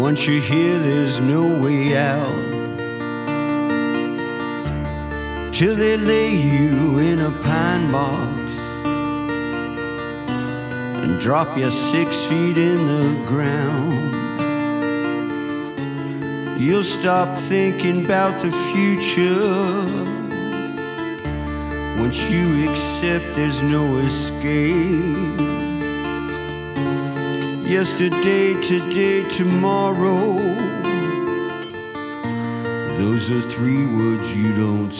Once you're here, there's no way out. Till they lay you in a pine box and drop you 6 feet in the ground. You'll stop thinking about the future once you accept there's no escape. Yesterday, today, tomorrow, those are 3 words you don't